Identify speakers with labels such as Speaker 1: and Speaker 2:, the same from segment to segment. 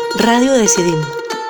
Speaker 1: Radio Decidim.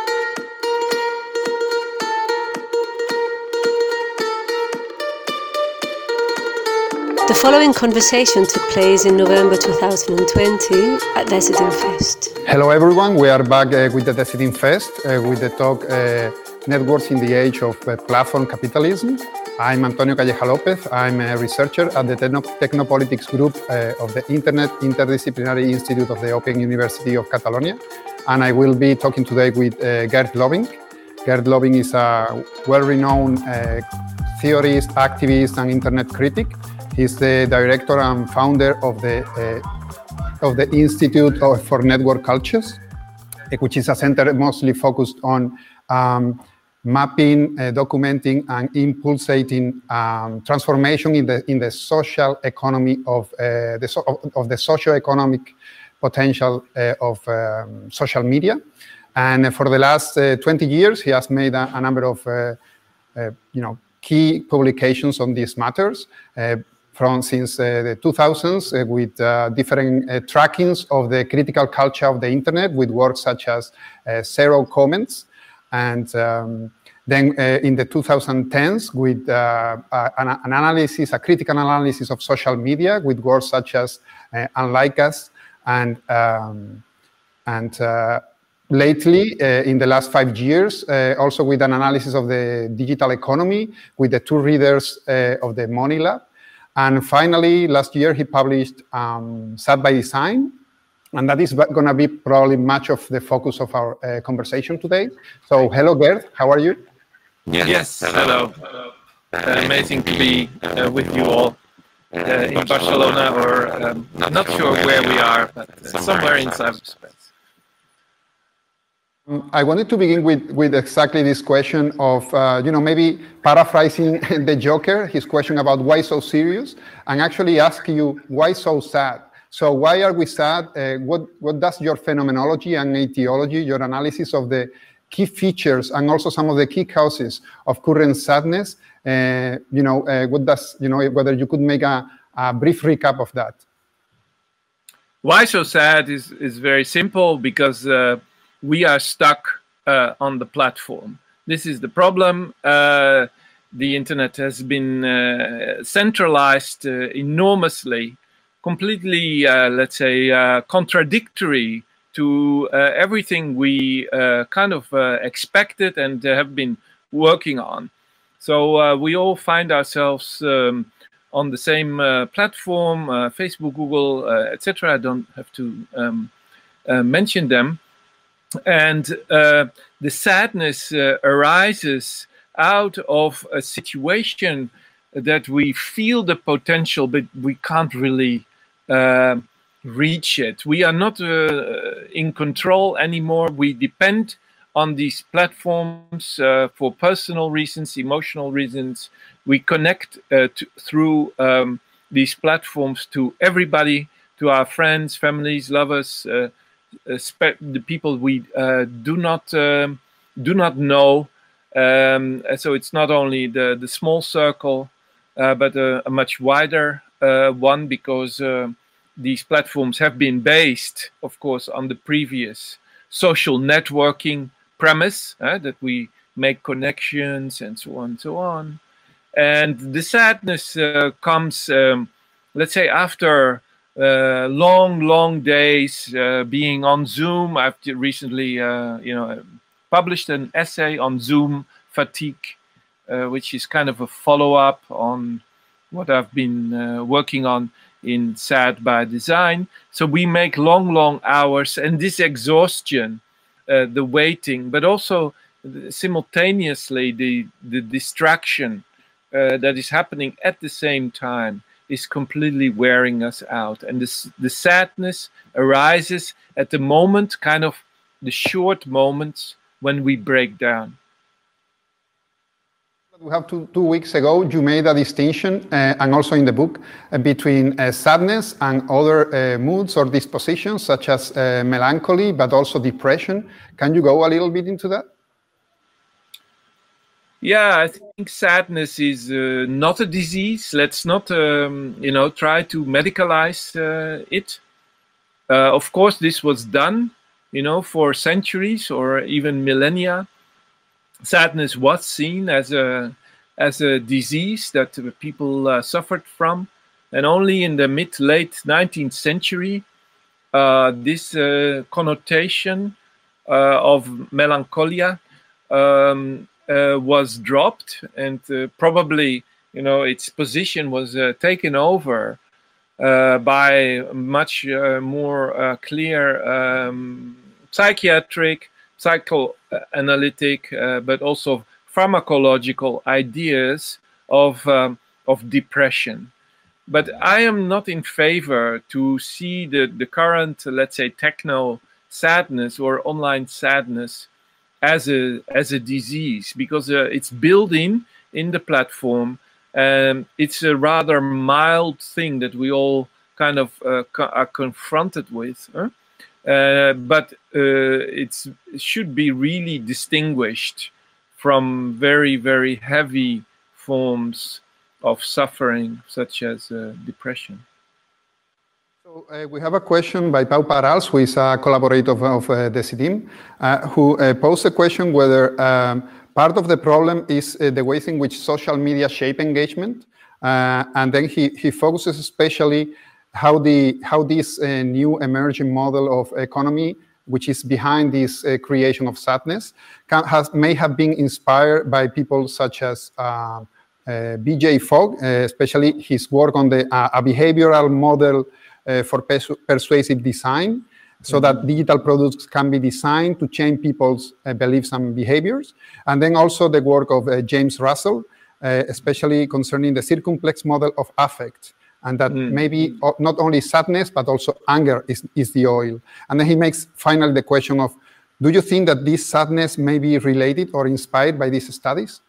Speaker 1: The following conversation took place in November 2020 at Decidim Fest.
Speaker 2: Hello everyone, we are back with the Decidim Fest with the talk Networks in the Age of Platform Capitalism. I'm Antonio Calleja Lopez. I'm a researcher at the Technopolitics Group of the Internet Interdisciplinary Institute of the Open University of Catalonia. And I will be talking today with Gerd Löbing. Gerd Löbing is a well-renowned theorist, activist, and internet critic. He's the director and founder of the Institute for Network Cultures, which is a center mostly focused on mapping, documenting, and impulsating transformation in the social economy of the socio-economic potential of social media. And for the last 20 years, he has made a number of key publications on these matters. Since the 2000s with different trackings of the critical culture of the internet with works such as Zero Comments, and then in the 2010s with a critical analysis of social media with works such as Unlike Us, and lately, in the last 5 years, also with an analysis of the digital economy with the two readers of the Money Lab. And finally, last year, he published SAD by Design, and that is going to be probably much of the focus of our conversation today. So, hello, Gerd. How are you?
Speaker 3: Yes, hello. Amazing to be with you all in Barcelona, or not sure where we are, but somewhere in cyberspace.
Speaker 2: I wanted to begin with exactly this question of, maybe paraphrasing the Joker, his question about why so serious, and actually ask you, why so sad? So why are we sad? What does your phenomenology and etiology, your analysis of the key features and also some of the key causes of current sadness, what does, whether you could make a brief recap of that?
Speaker 3: Why so sad is very simple, because we are stuck on the platform. This is the problem. The internet has been centralized enormously, completely, contradictory to everything we expected and have been working on. So we all find ourselves on the same platform, Facebook, Google, etc. I don't have to mention them. And the sadness arises out of a situation that we feel the potential, but we can't really reach it. We are not in control anymore. We depend on these platforms for personal reasons, emotional reasons. We connect through these platforms to everybody, to our friends, families, lovers, the people we do not know. So it's not only the small circle, but a much wider one, because these platforms have been based, of course, on the previous social networking premise, that we make connections and so on and so on. And the sadness comes, after long days being on Zoom. I've recently, published an essay on Zoom fatigue, which is kind of a follow-up on what I've been working on in SAD by Design. So we make long hours, and this exhaustion, the waiting, but also simultaneously the distraction that is happening at the same time is completely wearing us out. And the sadness arises at the moment, kind of the short moments when we break down.
Speaker 2: We have two weeks ago, you made a distinction, and also in the book, between sadness and other moods or dispositions, such as melancholy, but also depression. Can you go a little bit into that?
Speaker 3: Yeah, I think sadness is not a disease. Let's not, try to medicalize it. Of course, this was done for centuries or even millennia, sadness was seen as a disease that people suffered from, and only in the mid-late 19th century, this connotation of melancholia was dropped, and probably its position was taken over by much more clear psychiatric, psychoanalytic, but also pharmacological ideas of depression. But I am not in favor to see the current, let's say, techno sadness or online sadness as a disease, because it's built in the platform. It's a rather mild thing that we all kind of are confronted with. But it should be really distinguished from very, very heavy forms of suffering, such as depression.
Speaker 2: So we have a question by Pau Parals, who is a collaborator of Decidim, who posed a question whether part of the problem is the ways in which social media shape engagement, and then he focuses especially how this new emerging model of economy, which is behind this creation of sadness, may have been inspired by people such as BJ Fogg, especially his work on a behavioral model for persuasive design, so that digital products can be designed to change people's beliefs and behaviors. And then also the work of James Russell, especially concerning the circumplex model of affect, and that maybe not only sadness, but also anger is the oil. And then he makes finally the question of, do you think that this sadness may be related or inspired by these studies?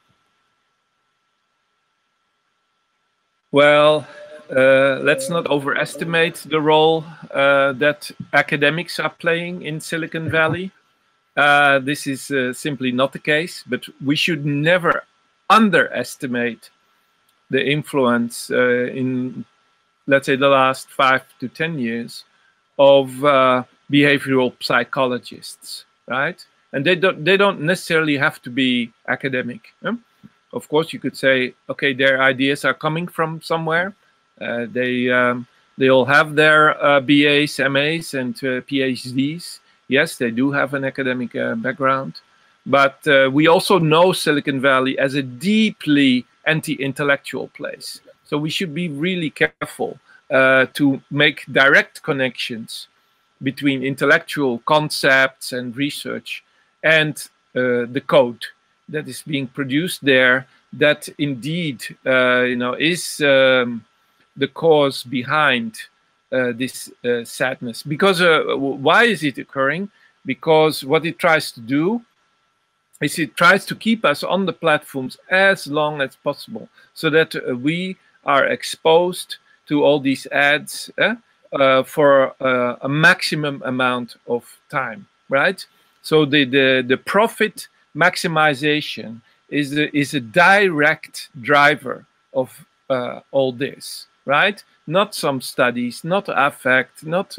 Speaker 3: Well, let's not overestimate the role that academics are playing in Silicon Valley. This is simply not the case, but we should never underestimate the influence in, let's say, the last 5 to 10 years of behavioral psychologists, right? And they don't necessarily have to be academic. Of course, you could say, okay, their ideas are coming from somewhere. They all have their BAs, MAs, and PhDs. Yes, they do have an academic background. But we also know Silicon Valley as a deeply anti-intellectual place. So we should be really careful to make direct connections between intellectual concepts and research and the code that is being produced there, that indeed is the cause behind this sadness. Because why is it occurring? Because what it tries to do is it tries to keep us on the platforms as long as possible, so that we are exposed to all these ads for a maximum amount of time, right? So the profit maximization is a direct driver of all this, right? Not some studies, not affect, not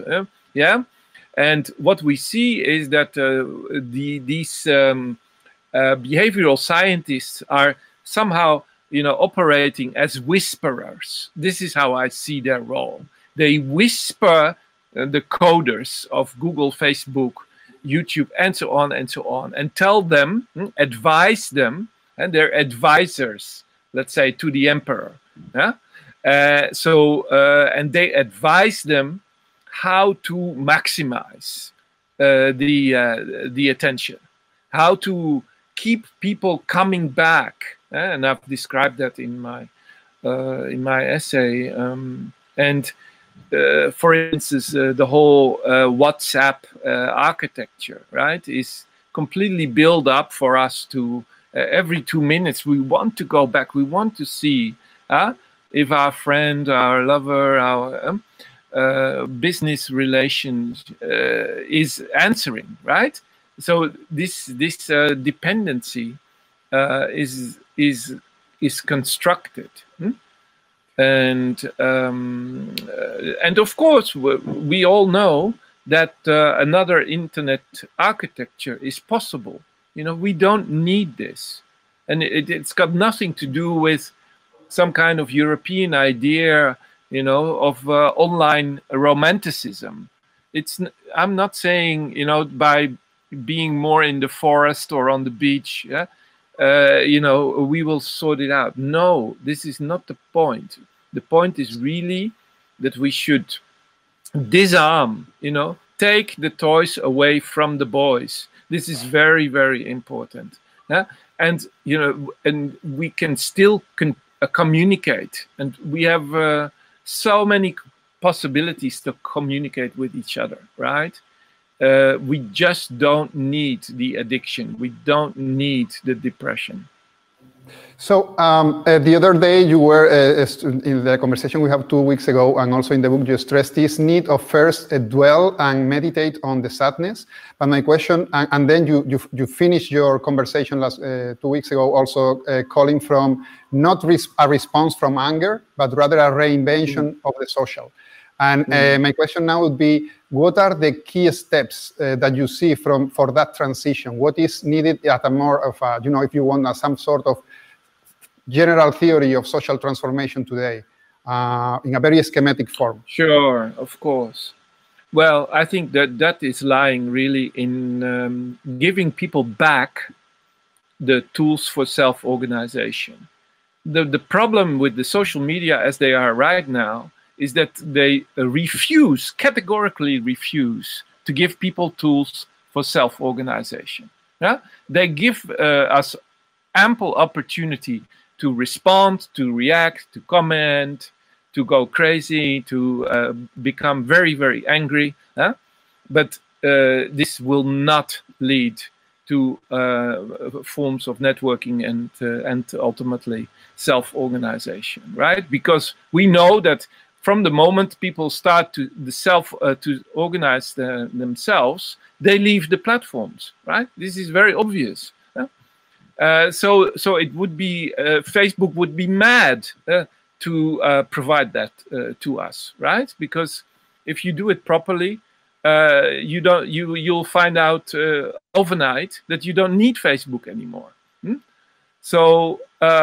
Speaker 3: And what we see is that these behavioral scientists are somehow, operating as whisperers. This is how I see their role. They whisper the coders of Google, Facebook, YouTube, and so on, and tell them, advise them, and they're advisors, let's say, to the emperor. And they advise them how to maximize the attention, how to keep people coming back, and I've described that in my essay. For instance, the whole WhatsApp architecture, right, is completely built up for us to every 2 minutes we want to go back. We want to see if our friend, our lover, our business relations is answering, right? So this dependency is constructed. And of course, we all know that another internet architecture is possible. We don't need this, and it's got nothing to do with some kind of European idea, of online romanticism. I'm not saying, by being more in the forest or on the beach, we will sort it out. No, this is not the point. The point is really that we should disarm, take the toys away from the boys. This is very, very important. And, and we can still communicate, and we have so many possibilities to communicate with each other, right? We just don't need the addiction. We don't need the depression.
Speaker 2: So the other day you were in the conversation we had 2 weeks ago, and also in the book you stressed this need of first dwell and meditate on the sadness. But my question, and then you finished your conversation 2 weeks ago also calling from not a response from anger, but rather a reinvention of the social. And my question now would be, what are the key steps that you see for that transition? What is needed at a more of a, if you want some sort of general theory of social transformation today in a very schematic form?
Speaker 3: Sure, of course. Well, I think that is lying really in giving people back the tools for self-organization. The problem with the social media as they are right now is that they categorically refuse to give people tools for self-organization. Yeah? They give us ample opportunity to respond, to react, to comment, to go crazy, to become very, very angry. But this will not lead to forms of networking and ultimately self-organization, right? Because we know that from the moment people start to organize themselves, they leave the platforms, right? This is very obvious. So it would be Facebook would be mad to provide that to us, right? Because if you do it properly, you'll find out overnight that you don't need Facebook anymore. So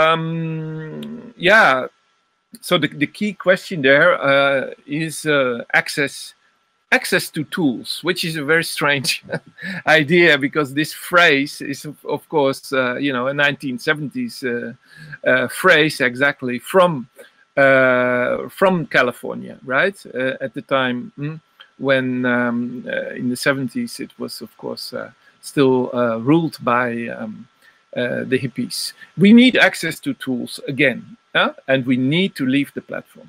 Speaker 3: yeah. So the key question there is access to tools, which is a very strange idea, because this phrase is, of course, a 1970s phrase exactly from California, right? At the time when in the 70s it was, of course, still ruled by the hippies. We need access to tools again, and we need to leave the platform.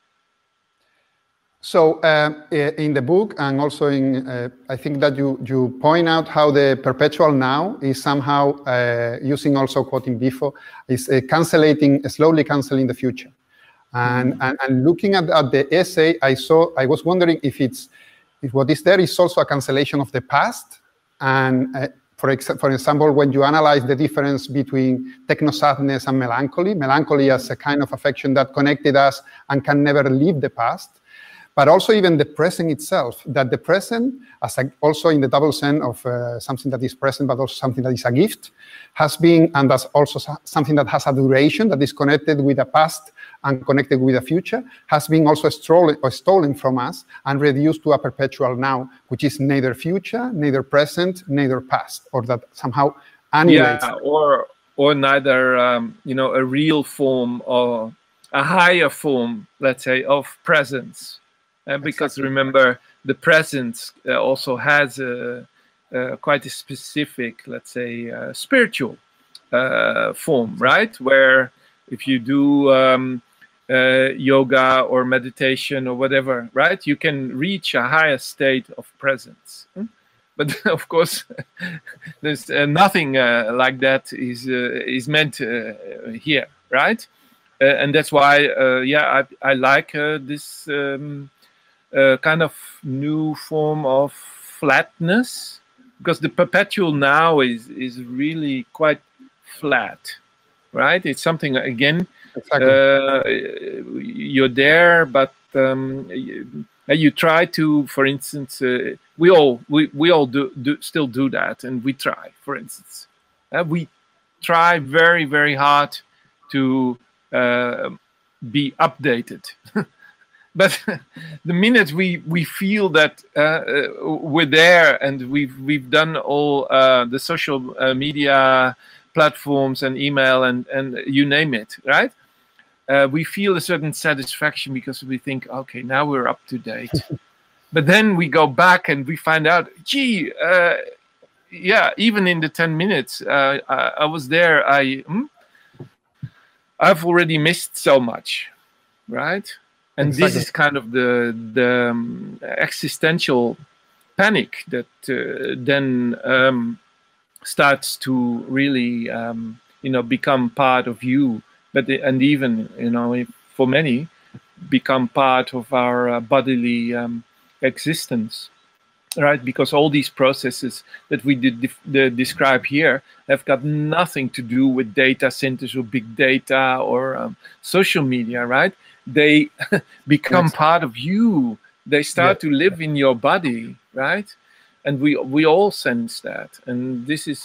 Speaker 2: So in the book, and also in, I think that you point out how the perpetual now is somehow, using also quoting Bifo, is slowly canceling the future. And looking at the essay, I was wondering if what is there is also a cancellation of the past. And for example, when you analyze the difference between techno-sadness and melancholy as a kind of affection that connected us and can never leave the past, but also even the present itself, that the present, also in the double sense of something that is present, but also something that is a gift, has been, and that's also something that has a duration, that is connected with the past and connected with the future, has been also stolen from us and reduced to a perpetual now, which is neither future, neither present, neither past, or that somehow annihilates.
Speaker 3: Yeah, or neither, a real form or a higher form, let's say, of presence. Because exactly. Remember, the presence also has quite a specific, let's say, spiritual form, right? Where if you do yoga or meditation or whatever, right, you can reach a higher state of presence. But of course, there's nothing like that is meant here, right? And that's why, I like this. Kind of new form of flatness, because the perpetual now is really quite flat, right? It's something, again, exactly. You're there, but You try to, for instance, we all still do that, and we try. For instance, we try very, very hard to be updated. But the minute we feel that we're there and we've done all the social media platforms and email and you name it, right? We feel a certain satisfaction because we think, okay, now we're up to date. But then we go back and we find out, gee, yeah, even in the 10 minutes I was there, I've already missed so much, right? And exactly. This is kind of the existential panic that then starts to really, become part of you. And even, for many, become part of our bodily existence, right? Because all these processes that we describe here have got nothing to do with data centers or big data or social media, right? They become part of you. They start to live in your body, right? And we all sense that. And this is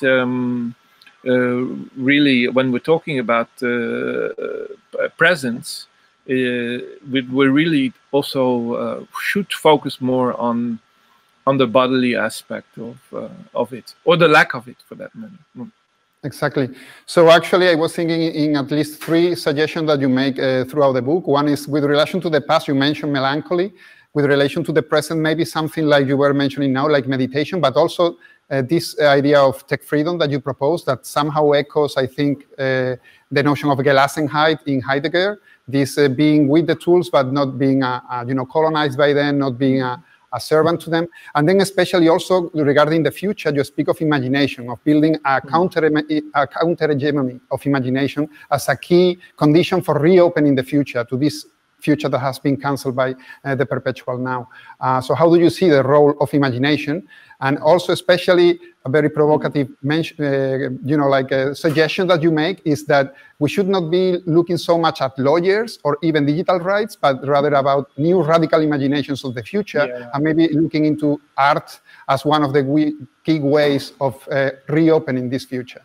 Speaker 3: really, when we're talking about presence, we really also should focus more on the bodily aspect of it, or the lack of it, for that matter.
Speaker 2: Exactly. So actually, I was thinking in at least 3 suggestions that you make throughout the book. One is with relation to the past, you mentioned melancholy. With relation to the present, maybe something like you were mentioning now, like meditation, but also this idea of tech freedom that you propose that somehow echoes, I think, the notion of Gelassenheit in Heidegger, this being with the tools, but not being colonized by them, not being a servant to them. And then especially also regarding the future, you speak of imagination, of building a counter-hegemony of imagination as a key condition for reopening the future to this future that has been cancelled by the perpetual now. So how do you see the role of imagination? And also especially a very provocative suggestion that you make is that we should not be looking so much at lawyers or even digital rights, but rather about new radical imaginations of the future, and maybe looking into art as one of the key ways of reopening this future.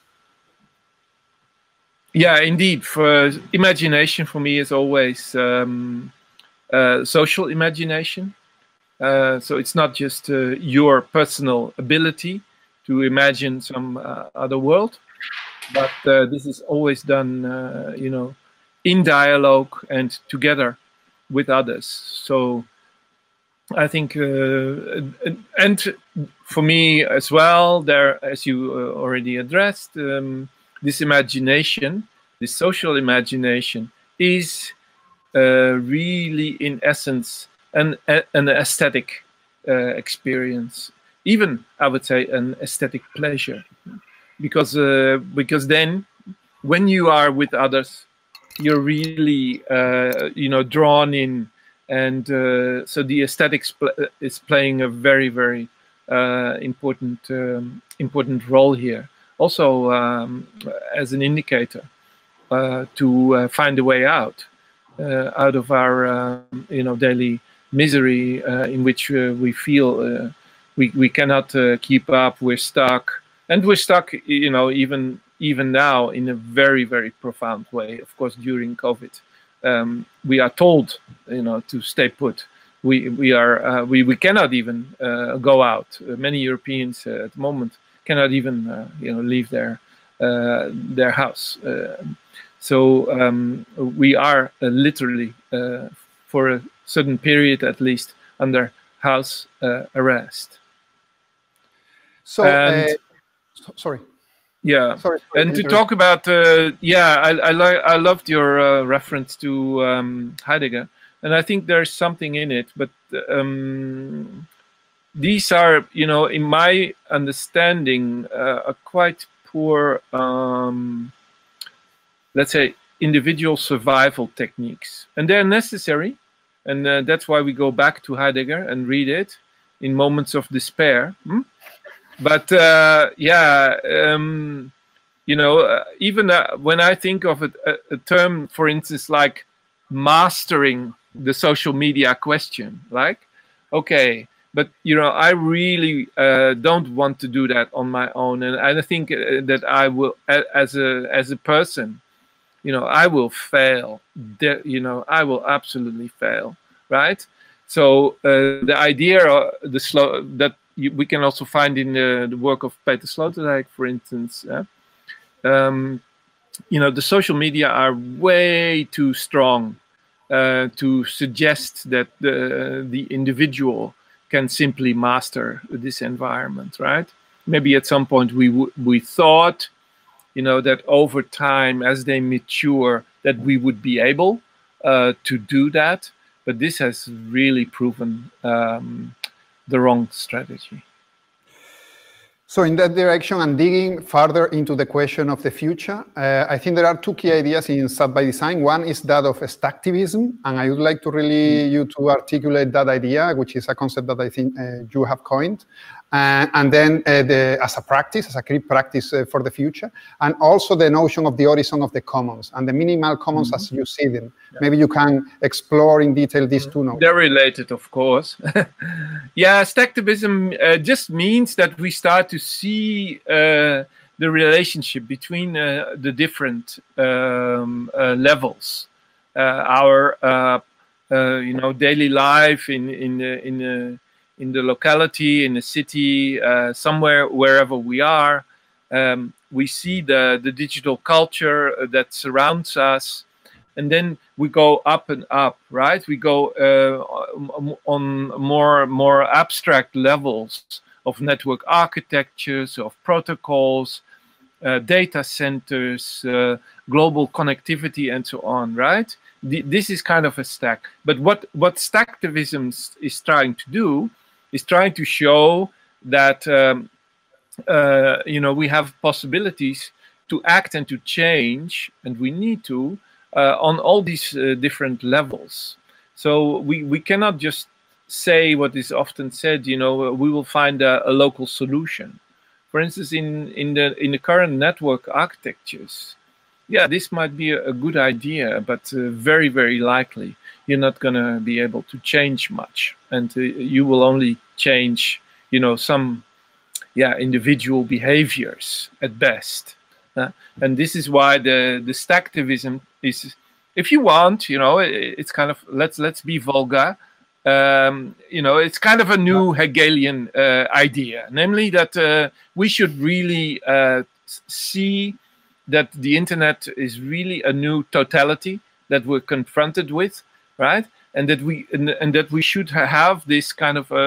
Speaker 3: Yeah, indeed. For imagination, for me, is always social imagination. So it's not just your personal ability to imagine some other world, but this is always done, in dialogue and together with others. So I think, and for me as well, there, as you already addressed, this imagination, this social imagination, is really, in essence, an aesthetic experience. Even, I would say, an aesthetic pleasure, because then, when you are with others, you're really, drawn in, and so the aesthetics is playing a very, very important role here. Also, as an indicator to find a way out of our, daily misery in which we feel we cannot keep up. We're stuck, and we're stuck, even now in a very, very profound way. Of course, during COVID, we are told, to stay put. We cannot even go out. Many Europeans at the moment cannot even leave their house. So we are literally for a certain period at least under house arrest.
Speaker 2: So sorry.
Speaker 3: Yeah, sorry, and to talk about I loved your reference to Heidegger, and I think there's something in it, but these are, in my understanding, a quite poor, let's say, individual survival techniques. And they're necessary. And that's why we go back to Heidegger and read it in moments of despair. But, even when I think of a term, for instance, like mastering the social media question, like, okay, but I really don't want to do that on my own, and I think that I will, as a person, I will fail. I will absolutely fail, right? So the idea, that we can also find in the work of Peter Sloterdijk, for instance. The social media are way too strong to suggest that the individual can simply master this environment, right? Maybe at some point we thought, that over time, as they mature, that we would be able to do that, but this has really proven the wrong strategy.
Speaker 2: So in that direction, and digging further into the question of the future, I think there are two key ideas in Stack by Design. One is that of stacktivism, and I would like to really you to articulate that idea, which is a concept that I think you have coined. And then as a practice, as a key practice for the future, and also the notion of the horizon of the commons and the minimal commons as you see them. Yeah. Maybe you can explore in detail these two notions.
Speaker 3: They're related, of course. Yeah, stacktivism just means that we start to see the relationship between the different levels. Our daily life in the locality, in the city, somewhere, wherever we are. We see the digital culture that surrounds us, and then we go up and up, right? We go on more abstract levels of network architectures, of protocols, data centers, global connectivity, and so on, right? This is kind of a stack. But what stacktivism is trying to do is trying to show that we have possibilities to act and to change, and we need to on all these different levels. So we cannot just say what is often said. We will find a local solution. For instance, in the current network architectures, yeah, this might be a good idea, but very, very likely you're not going to be able to change much, and you will only change, some, individual behaviors at best. And this is why the stacktivism is, if you want, it's kind of let's be vulgar. It's kind of a new Hegelian idea, namely that we should really see that the internet is really a new totality that we're confronted with, right? And that we should have this kind of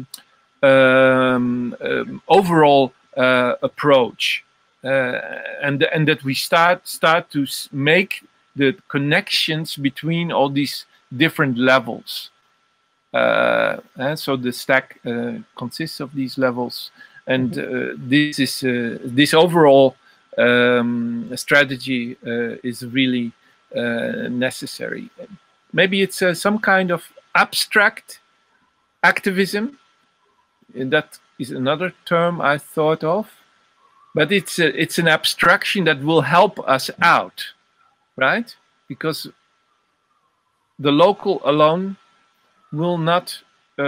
Speaker 3: overall approach, and that we start to make the connections between all these different levels. And so the stack consists of these levels, and this overall strategy is really necessary. Maybe it's some kind of abstract activism, and that is another term I thought of, but it's an abstraction that will help us out, right? Because the local alone will not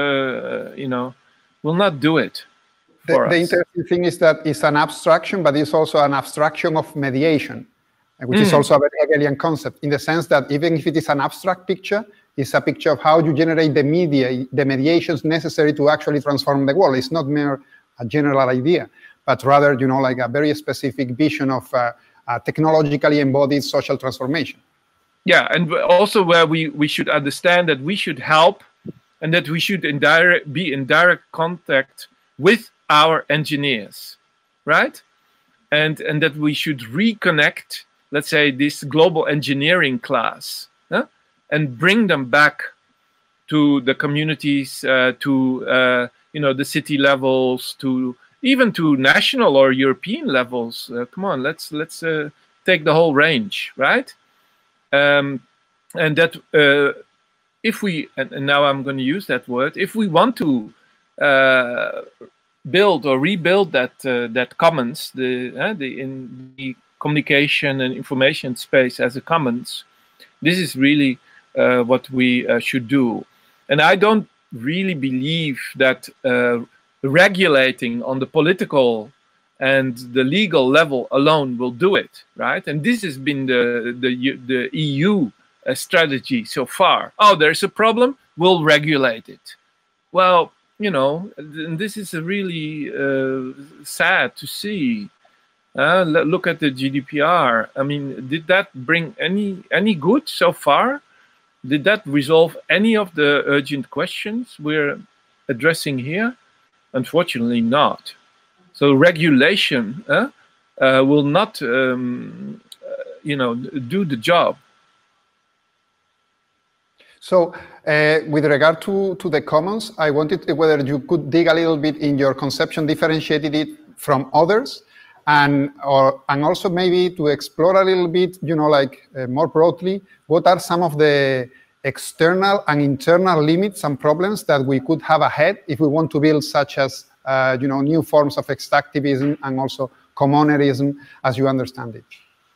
Speaker 3: do it.
Speaker 2: The interesting thing is that it's an abstraction, but it's also an abstraction of mediation, which is also a very Hegelian concept, in the sense that even if it is an abstract picture, it's a picture of how you generate the mediations necessary to actually transform the world. It's not mere a general idea, but rather, like a very specific vision of technologically embodied social transformation.
Speaker 3: Yeah, and also where we should understand that we should help, and that we should be in direct contact with our engineers, right? And that we should reconnect, let's say, this global engineering class, and bring them back to the communities, to the city levels, to even to national or European levels. Come on, let's take the whole range, right? And that if we, and now I'm going to use that word, if we want to build or rebuild that commons, in the communication and information space as a commons, this is really what we should do. And I don't really believe that regulating on the political and the legal level alone will do it, right? And this has been the EU strategy so far. Oh, there's a problem, we'll regulate it. Well, this is really sad to see. Look at the GDPR. I mean, did that bring any good so far? Did that resolve any of the urgent questions we're addressing here? Unfortunately not. So regulation will not, do the job.
Speaker 2: So with regard to the commons, I wanted whether you could dig a little bit in your conception, differentiated it from others, and also maybe to explore a little bit, more broadly, what are some of the external and internal limits and problems that we could have ahead if we want to build such as, new forms of extractivism and also commonerism as you understand it.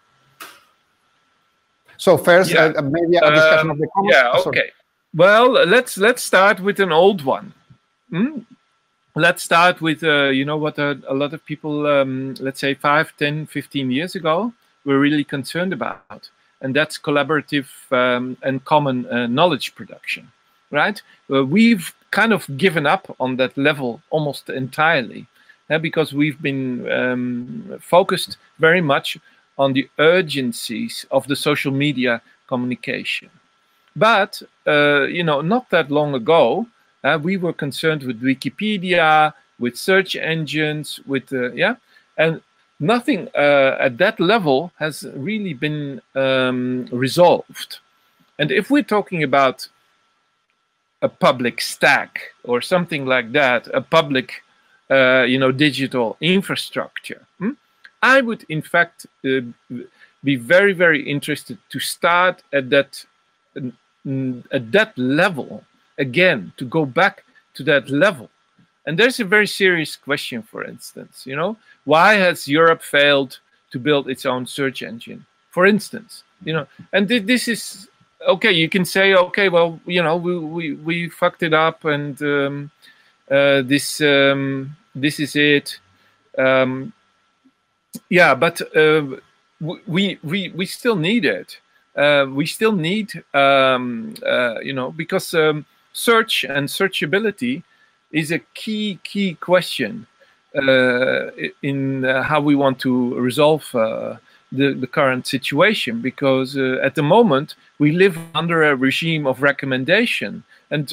Speaker 2: So first, maybe a discussion of the commons.
Speaker 3: Yeah, okay. Well, let's start with an old one. Let's start with, what a lot of people, let's say 5, 10, 15 years ago, were really concerned about. And that's collaborative and common knowledge production, right? We've kind of given up on that level almost entirely because we've been focused very much on the urgencies of the social media communication. But, not that long ago, we were concerned with Wikipedia, with search engines, and nothing at that level has really been resolved. And if we're talking about a public stack or something like that, a public, digital infrastructure, I would, in fact, be very, very interested to start at that level again, to go back to that level. And there's a very serious question, for instance, why has Europe failed to build its own search engine, for instance, and this is, okay, you can say, okay, well, we fucked it up and this is it. But we still need it. We still need, because search and searchability is a key question in how we want to resolve the current situation. Because at the moment we live under a regime of recommendation, and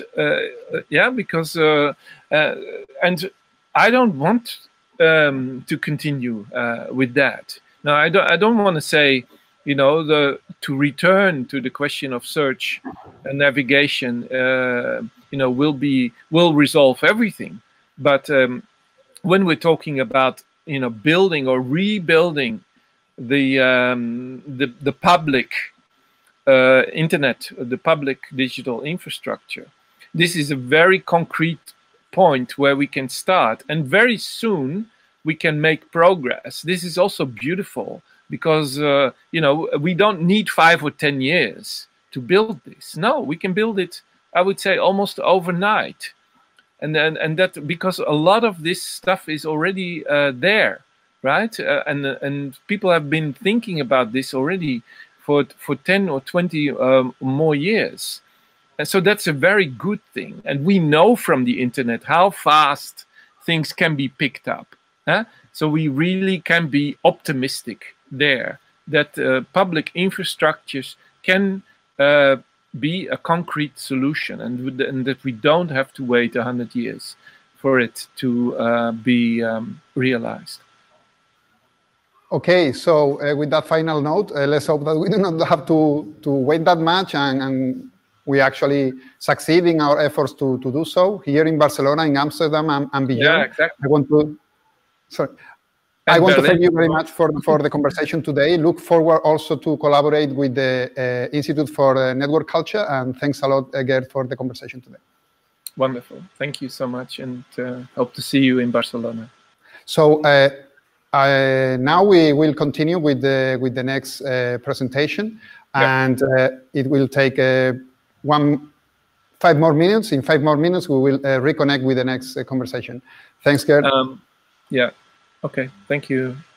Speaker 3: and I don't want to continue with that. Now, I don't want to say, to return to the question of search and navigation, will resolve everything. But when we're talking about, building or rebuilding the public internet, the public digital infrastructure, this is a very concrete point where we can start, and very soon we can make progress. This is also beautiful because we don't need 5 or 10 years to build this. No, we can build it, I would say, almost overnight, and that because a lot of this stuff is already there, right? And people have been thinking about this already for 10 or 20 more years. And so that's a very good thing. And we know from the internet how fast things can be picked up. So we really can be optimistic there that public infrastructures can be a concrete solution, and that we don't have to wait 100 years for it to be realized.
Speaker 2: Okay, so with that final note, let's hope that we do not have to wait that much, and we actually succeed in our efforts to do so here in Barcelona, in Amsterdam, and beyond.
Speaker 3: Yeah, exactly.
Speaker 2: I want to thank you very much for the conversation today. Look forward also to collaborate with the Institute for Network Culture, and thanks a lot, Gerd, for the conversation today.
Speaker 3: Wonderful. Thank you so much, and hope to see you in Barcelona.
Speaker 2: So now we will continue with the next presentation, and it will take 1 5 more minutes. In 5 more minutes, we will reconnect with the next conversation. Thanks, Gerd.
Speaker 3: Yeah. Okay. Thank you.